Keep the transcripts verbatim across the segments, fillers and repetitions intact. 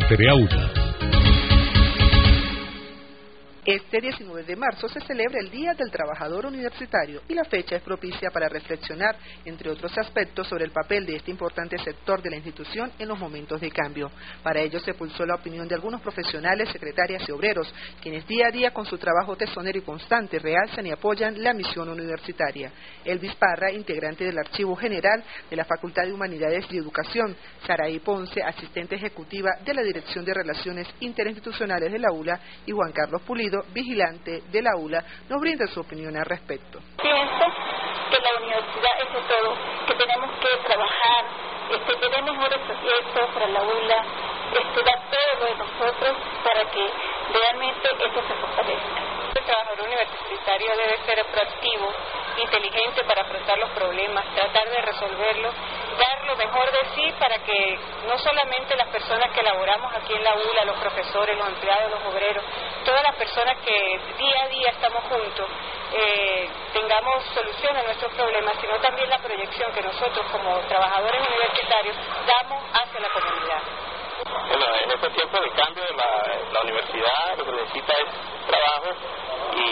Entreaula. Este diecinueve de marzo se celebra el Día del Trabajador Universitario y la fecha es propicia para reflexionar, entre otros aspectos, sobre el papel de este importante sector de la institución en los momentos de cambio. Para ello se pulsó la opinión de algunos profesionales, secretarias y obreros, quienes día a día con su trabajo tesonero y constante realzan y apoyan la misión universitaria. Elvis Parra, integrante del Archivo General de la Facultad de Humanidades y Educación, Saraí Ponce, asistente ejecutiva de la Dirección de Relaciones Interinstitucionales de la U L A, y Juan Carlos Pulido, vigilante de la U L A, nos brinda su opinión al respecto. Pienso que la universidad es de todo, que tenemos que trabajar, este, tener mejores proyectos para la U L A, este, dar todo lo de nosotros para que realmente esto se fortalezca. El trabajador universitario debe ser proactivo, inteligente para afrontar los problemas, tratar de resolverlos, dar lo mejor de sí para que no solamente las personas que laboramos aquí en la U L A, los profesores, los empleados, los obreros, todas las personas que día a día estamos juntos, eh, tengamos solución a nuestros problemas, sino también la proyección que nosotros como trabajadores universitarios damos hacia la comunidad. Bueno, en estos tiempos de cambio la, la universidad lo que necesita es trabajo y,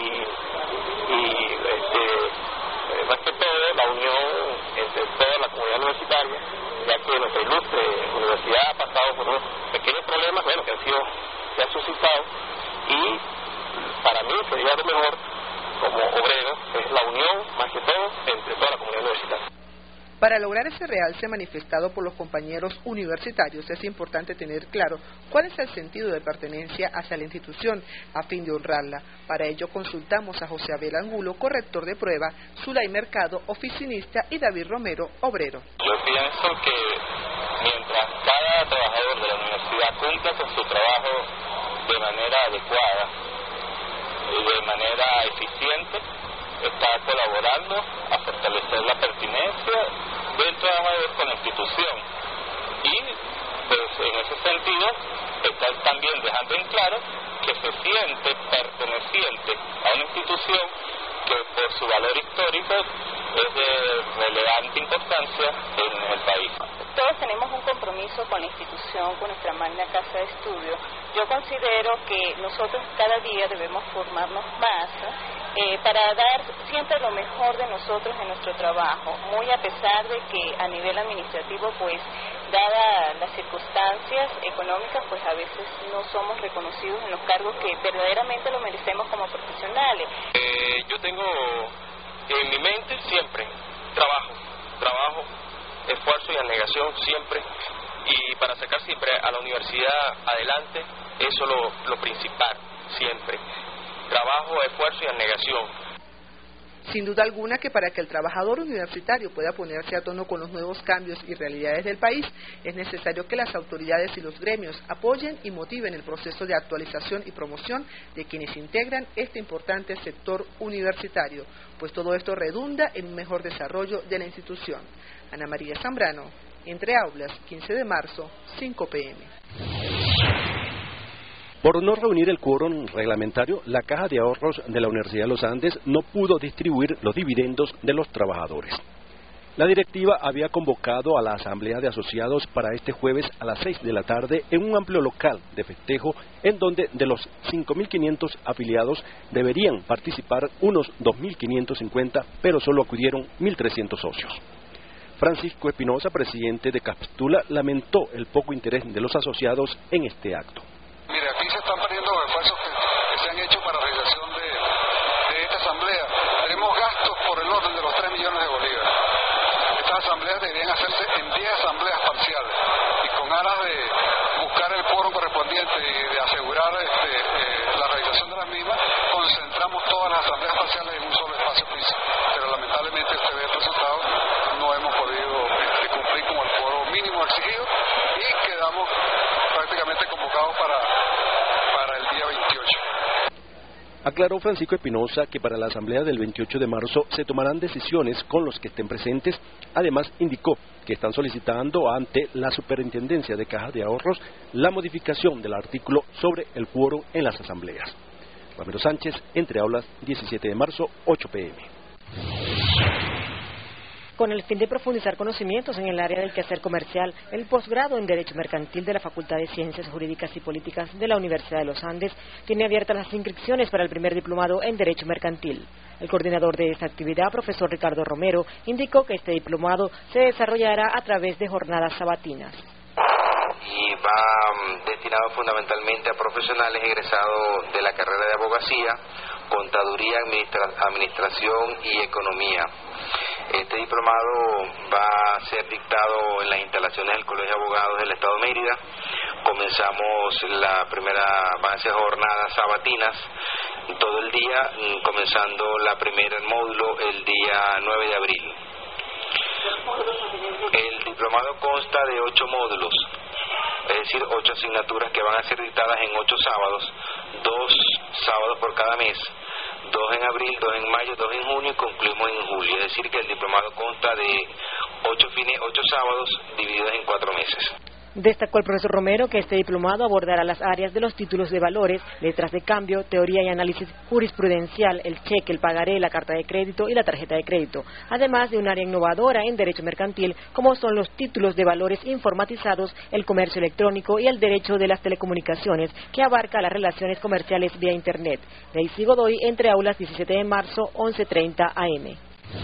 y este, más que todo la unión entre toda la comunidad universitaria, ya que nuestra ilustre universidad ha pasado por unos pequeños problemas, bueno, que han sido, se han suscitado, y para mí sería lo mejor como obrero, es la unión más que todo entre toda la comunidad universitaria. Para lograr ese realce manifestado por los compañeros universitarios es importante tener claro cuál es el sentido de pertenencia hacia la institución a fin de honrarla. Para ello consultamos a José Abel Angulo, corrector de prueba, Zulay Mercado, oficinista, y David Romero, obrero. Yo pienso que mientras cada trabajador de la universidad cumpla con su trabajo de manera adecuada y de manera eficiente, está colaborando a fortalecer la pertinencia del trabajador con la institución, y pues en ese sentido está también dejando en claro que se siente perteneciente a una institución que por su valor histórico es de relevante importancia en el país. Todos tenemos un compromiso con la institución, con nuestra magna casa de estudio. Yo considero que nosotros cada día debemos formarnos más eh, para dar siempre lo mejor de nosotros en nuestro trabajo, muy a pesar de que a nivel administrativo, pues, dadas las circunstancias económicas, pues a veces no somos reconocidos en los cargos que verdaderamente lo merecemos como profesionales. Eh, yo tengo en mi mente siempre trabajo, trabajo, esfuerzo y abnegación siempre, y para sacar siempre a la universidad adelante, eso es lo, lo principal, siempre, trabajo, esfuerzo y abnegación. Sin duda alguna que para que el trabajador universitario pueda ponerse a tono con los nuevos cambios y realidades del país, es necesario que las autoridades y los gremios apoyen y motiven el proceso de actualización y promoción de quienes integran este importante sector universitario, pues todo esto redunda en un mejor desarrollo de la institución. Ana María Zambrano, Entre Aulas, quince de marzo, cinco pe eme. Por no reunir el quórum reglamentario, la Caja de Ahorros de la Universidad de los Andes no pudo distribuir los dividendos de los trabajadores. La directiva había convocado a la Asamblea de Asociados para este jueves a las seis de la tarde en un amplio local de festejo en donde de los cinco mil quinientos afiliados deberían participar unos dos mil quinientos cincuenta, pero solo acudieron mil trescientos socios. Francisco Espinosa, presidente de Capstula, lamentó el poco interés de los asociados en este acto. Mire, aquí se están perdiendo los esfuerzos que, que se han hecho para la realización de, de esta asamblea. Tenemos gastos por el orden de los tres millones de bolívares. Estas asambleas deberían hacerse en diez asambleas parciales, y con ganas de buscar el quórum correspondiente y de asegurar este, eh, la realización de las mismas, concentramos todas las asambleas parciales en un solo espacio físico. Pero lamentablemente usted ve el resultado, no hemos podido este, cumplir con el quórum mínimo exigido y quedamos prácticamente convocados para, para el día veintiocho. Aclaró Francisco Espinosa que para la asamblea del veintiocho de marzo se tomarán decisiones con los que estén presentes. Además, indicó que están solicitando ante la Superintendencia de Cajas de Ahorros la modificación del artículo sobre el quórum en las asambleas. Ramiro Sánchez, Entre Aulas, diecisiete de marzo, ocho pe eme. Con el fin de profundizar conocimientos en el área del quehacer comercial, el posgrado en Derecho Mercantil de la Facultad de Ciencias Jurídicas y Políticas de la Universidad de los Andes tiene abiertas las inscripciones para el primer diplomado en Derecho Mercantil. El coordinador de esta actividad, profesor Ricardo Romero, indicó que este diplomado se desarrollará a través de jornadas sabatinas. Y va destinado fundamentalmente a profesionales egresados de la carrera de abogacía, contaduría, administra- administración y economía. Este diplomado va a ser dictado en las instalaciones del Colegio de Abogados del Estado de Mérida. Comenzamos la primera, van a ser jornadas sabatinas todo el día, comenzando la primera módulo el día nueve de abril. El diplomado consta de ocho módulos, es decir, ocho asignaturas que van a ser dictadas en ocho sábados, dos sábados por cada mes, dos en abril, dos en mayo, dos en junio y concluimos en julio. Es decir, que el diplomado consta de ocho fines, ocho sábados divididos en cuatro meses. Destacó el profesor Romero que este diplomado abordará las áreas de los títulos de valores, letras de cambio, teoría y análisis jurisprudencial, el cheque, el pagaré, la carta de crédito y la tarjeta de crédito, además de un área innovadora en derecho mercantil, como son los títulos de valores informatizados, el comercio electrónico y el derecho de las telecomunicaciones, que abarca las relaciones comerciales vía Internet. Daisy Godoy, entre aulas, diecisiete de marzo, once treinta a eme.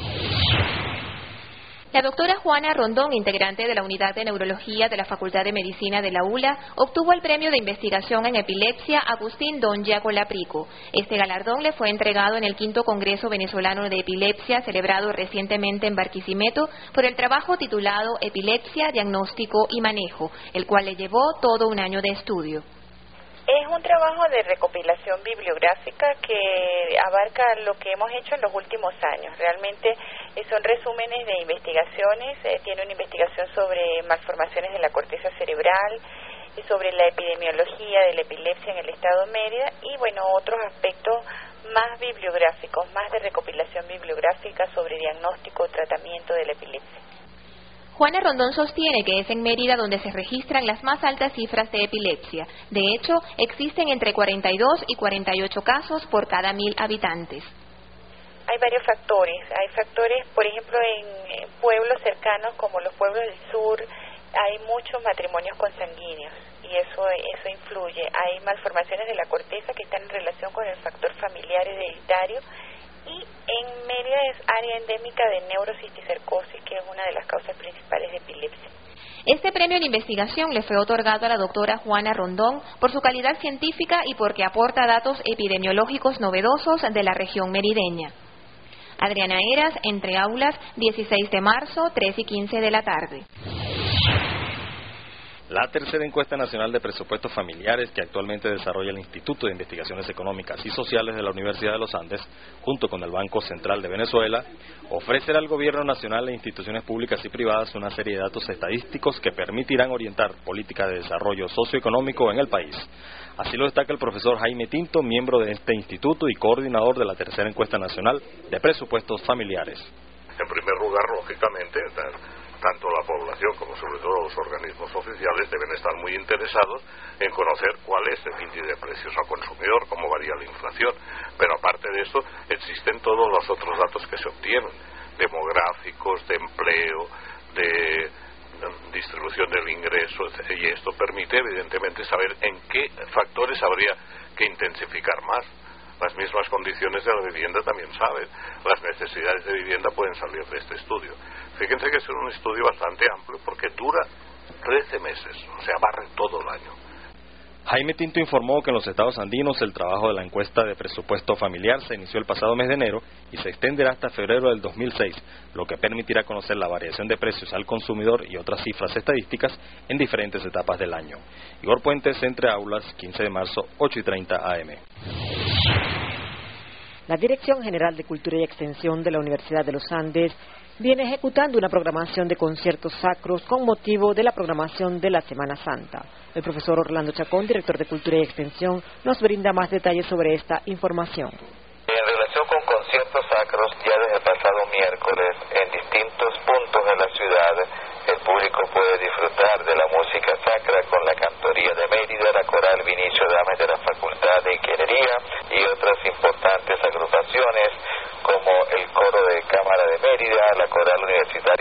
La doctora Juana Rondón, integrante de la Unidad de Neurología de la Facultad de Medicina de la U L A, obtuvo el premio de investigación en epilepsia Agustín Dongia Colaprico. Este galardón le fue entregado en el quinto Congreso Venezolano de Epilepsia, celebrado recientemente en Barquisimeto, por el trabajo titulado Epilepsia, Diagnóstico y Manejo, el cual le llevó todo un año de estudio. Es un trabajo de recopilación bibliográfica que abarca lo que hemos hecho en los últimos años. Realmente eh, son resúmenes de investigaciones, eh, tiene una investigación sobre malformaciones de la corteza cerebral, eh, sobre la epidemiología de la epilepsia en el estado de Mérida y bueno, otros aspectos más bibliográficos, más de recopilación bibliográfica sobre diagnóstico o tratamiento de la epilepsia. Juana Rondón sostiene que es en Mérida donde se registran las más altas cifras de epilepsia. De hecho, existen entre cuarenta y dos y cuarenta y ocho casos por cada mil habitantes. Hay varios factores. Hay factores, por ejemplo, en pueblos cercanos como los pueblos del sur, hay muchos matrimonios consanguíneos y eso eso influye. Hay malformaciones de la corteza que están en relación con el factor familiar hereditario. Y en Mérida es área endémica de neurocisticercosis, que es una de las causas principales de epilepsia. Este premio en investigación le fue otorgado a la doctora Juana Rondón por su calidad científica y porque aporta datos epidemiológicos novedosos de la región merideña. Adriana Heras, entre aulas, dieciséis de marzo, tres y quince de la tarde. La tercera encuesta nacional de presupuestos familiares que actualmente desarrolla el Instituto de Investigaciones Económicas y Sociales de la Universidad de los Andes, junto con el Banco Central de Venezuela, ofrecerá al Gobierno Nacional e instituciones públicas y privadas una serie de datos estadísticos que permitirán orientar políticas de desarrollo socioeconómico en el país. Así lo destaca el profesor Jaime Tinto, miembro de este instituto y coordinador de la tercera encuesta nacional de presupuestos familiares. En primer lugar, lógicamente, tanto la población como sobre todo los organismos oficiales deben estar muy interesados en conocer cuál es el índice de precios al consumidor, cómo varía la inflación, pero aparte de esto existen todos los otros datos que se obtienen, demográficos, de empleo, de distribución del ingreso, y esto permite evidentemente saber en qué factores habría que intensificar más. Las mismas condiciones de la vivienda también saben, las necesidades de vivienda pueden salir de este estudio. Fíjense que es un estudio bastante amplio porque dura trece meses, o sea, barre todo el año. Jaime Tinto informó que en los estados andinos el trabajo de la encuesta de presupuesto familiar se inició el pasado mes de enero y se extenderá hasta febrero del dos mil seis, lo que permitirá conocer la variación de precios al consumidor y otras cifras estadísticas en diferentes etapas del año. Igor Puentes, entre aulas, quince de marzo, ocho y treinta a eme. La Dirección General de Cultura y Extensión de la Universidad de los Andes viene ejecutando una programación de conciertos sacros con motivo de la programación de la Semana Santa. El profesor Orlando Chacón, director de Cultura y Extensión, nos brinda más detalles sobre esta información. En relación con conciertos sacros, ya desde el pasado miércoles, en distintos puntos de la ciudad, el público puede disfrutar de la música sacra con la Cantoría de Mérida, la Coral Vinicio Dames de la Facultad de Ingeniería y otras importantes agrupaciones como el Coro de Cámara de Mérida, la Coral Universitaria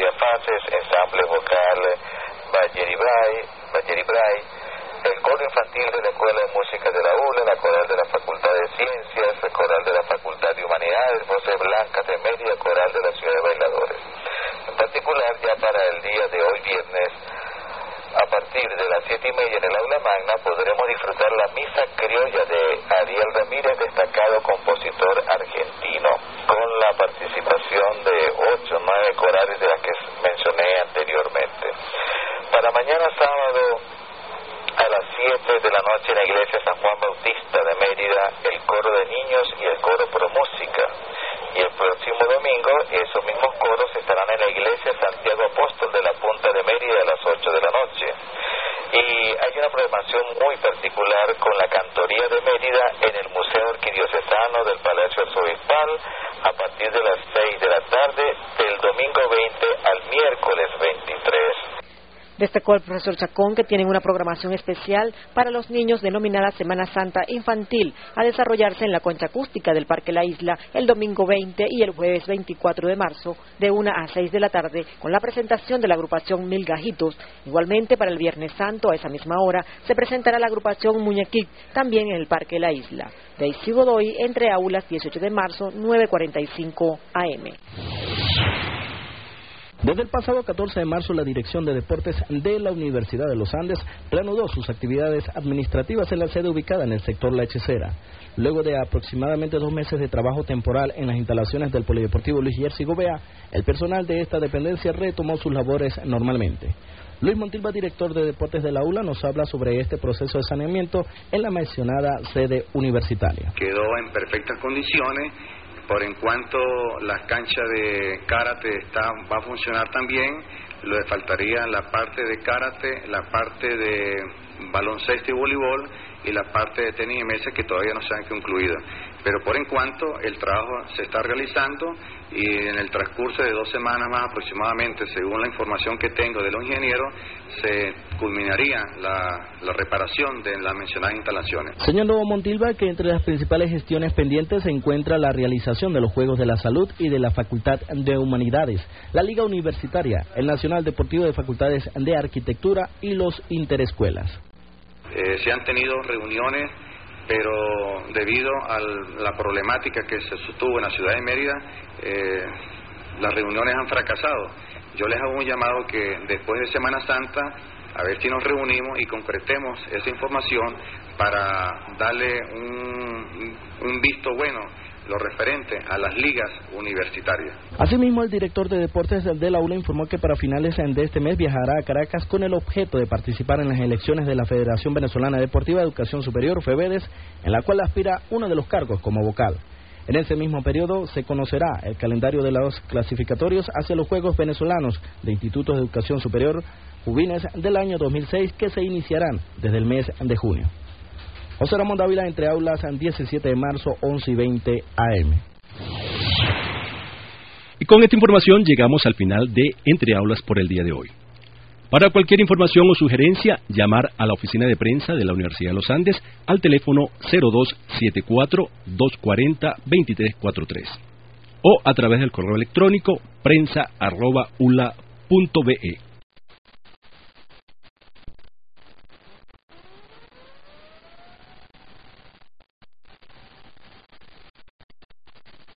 Bray, Bayeri Bray, el coro infantil de la Escuela de Música de la ULA, la coral de la Facultad de Ciencias, el coral de la Facultad de Humanidades, Voces Blancas de Mérida, coral de la Ciudad de Bailadores. En particular, ya para el día de hoy viernes, a partir de las siete y media en el aula magna podremos disfrutar la misa criolla de Ariel Ramírez, destacado compositor argentino, con la participación de ocho o nueve corales de las que mencioné anteriormente. Para mañana sábado a las siete de la noche en la iglesia San Juan Bautista de Mérida, el coro de niños y el coro pro música. Y el próximo domingo esos mismos coros estarán en la iglesia Santiago Apóstol de la Punta de Mérida a las ocho de la noche. Y hay una programación muy particular con la Cantoría de Mérida en el Museo Arquidiocesano del Palacio Arzobispal a partir de las seis de la tarde del domingo veinte al miércoles veintitrés. Destacó el profesor Chacón que tienen una programación especial para los niños denominada Semana Santa Infantil, a desarrollarse en la concha acústica del Parque La Isla el domingo veinte y el jueves veinticuatro de marzo, de una a seis de la tarde, con la presentación de la agrupación Mil Gajitos. Igualmente, para el Viernes Santo, a esa misma hora, se presentará la agrupación Muñequic, también en el Parque La Isla. Daisy Godoy, entre aulas, dieciocho de marzo, nueve cuarenta y cinco a eme. Desde el pasado catorce de marzo, la Dirección de Deportes de la Universidad de los Andes reanudó sus actividades administrativas en la sede ubicada en el sector La Hechicera. Luego de aproximadamente dos meses de trabajo temporal en las instalaciones del Polideportivo Luis Jerzy Gobea, el personal de esta dependencia retomó sus labores normalmente. Luis Montilva, director de Deportes de la ULA, nos habla sobre este proceso de saneamiento en la mencionada sede universitaria. Quedó en perfectas condiciones. Por en cuanto las canchas de karate está, va a funcionar también, le faltaría la parte de karate, la parte de baloncesto y voleibol y la parte de tenis y mesa que todavía no se han concluido. Pero por en cuanto el trabajo se está realizando y en el transcurso de dos semanas más aproximadamente, según la información que tengo de los ingenieros, se culminaría la, la reparación de las mencionadas instalaciones. Señaló Montilva que entre las principales gestiones pendientes se encuentra la realización de los Juegos de la Salud y de la Facultad de Humanidades, la Liga Universitaria, el Nacional Deportivo de Facultades de Arquitectura y los interescuelas. Eh, se han tenido reuniones, pero debido a la problemática que se sostuvo en la ciudad de Mérida, eh, las reuniones han fracasado. Yo les hago un llamado que después de Semana Santa, a ver si nos reunimos y concretemos esa información para darle un, un visto bueno lo referente a las ligas universitarias. Asimismo, el director de Deportes del Aula informó que para finales de este mes viajará a Caracas con el objeto de participar en las elecciones de la Federación Venezolana Deportiva de Educación Superior, FEVEDES, en la cual aspira uno de los cargos como vocal. En ese mismo periodo se conocerá el calendario de los clasificatorios hacia los Juegos Venezolanos de Institutos de Educación Superior Juvines del año dos mil seis, que se iniciarán desde el mes de junio. José Ramón Dávila, entre aulas, diecisiete de marzo, once y veinte a eme. Y con esta información llegamos al final de Entre Aulas por el día de hoy. Para cualquier información o sugerencia, llamar a la oficina de prensa de la Universidad de los Andes al teléfono cero dos siete cuatro, dos cuatro cero, dos tres cuatro tres o a través del correo electrónico prensa arroba ula punto be.